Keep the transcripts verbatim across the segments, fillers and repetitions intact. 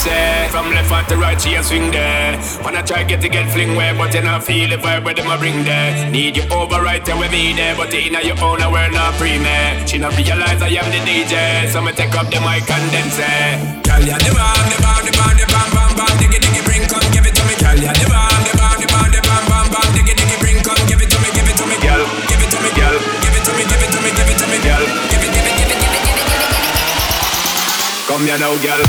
gypsy. From left hand to right, she a swing there. Wanna try get to get fling where, but you not feel the vibe where them a bring there. Need you over right there with me there, but you in your own world not pre-made. She not realize I am the D J, so me take up the mic and then say, girl, ya the bomb, the bomb, the bomb, the bomb, bomb, bomb, diggy, diggy, bring, come give it to me, girl, ya the bomb, the bomb, the bomb, the bomb, bomb, bomb, diggy, diggy, bring, come give it to me, give it to me, girl, give it to me, girl, give it to me, give it to me, give it to me, girl, give it, give it, give it, give it, give it, give it, give it. Come here now, girl.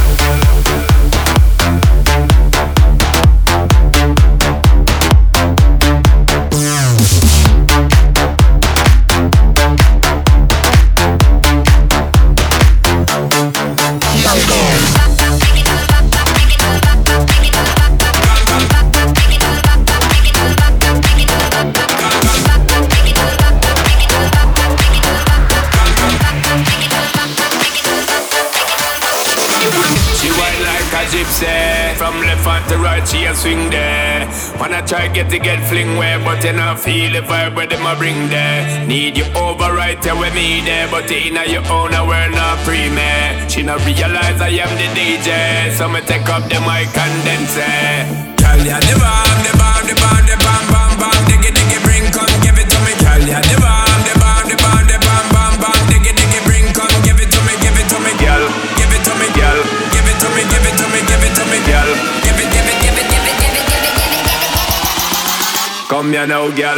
From left hand to right, she a swing there. Wanna try get to get fling where, but you not feel the vibe where them a bring there. Need you over right there with me there, but you in your own world not pre-made. She not realize I am the D J, so me take up the mic and then say, girl, ya the bomb, the bomb, the bomb, the bomb, bomb, bomb, diggy, diggy, bring, come give it to me, girl, ya the bomb, the bomb, the bomb, the bomb, bomb, bomb, diggy, diggy, bring, come give it to me, give it to me, girl, give it to me, girl, give it to me, give it to me, give it to me, girl, give it, give it, give it, give it, give it, give it, give it, give it. Come here now, girl.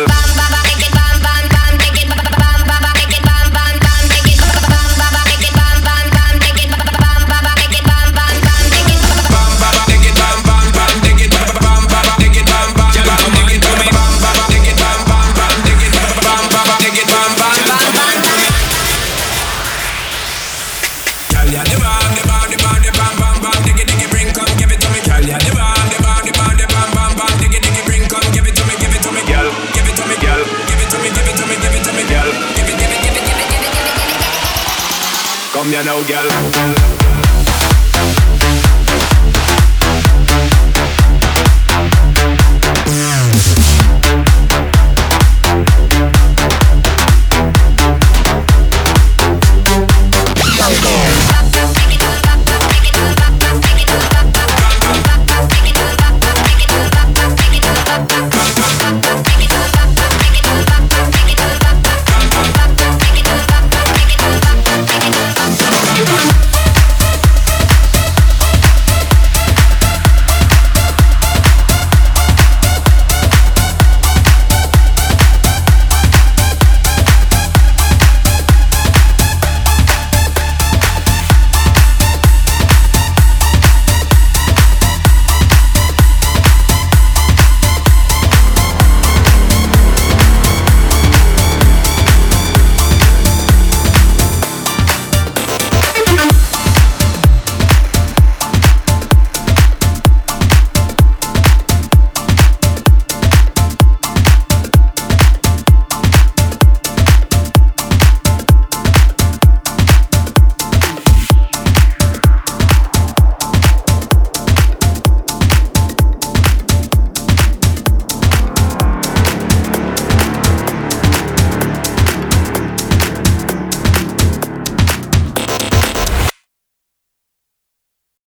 Come here now, girl.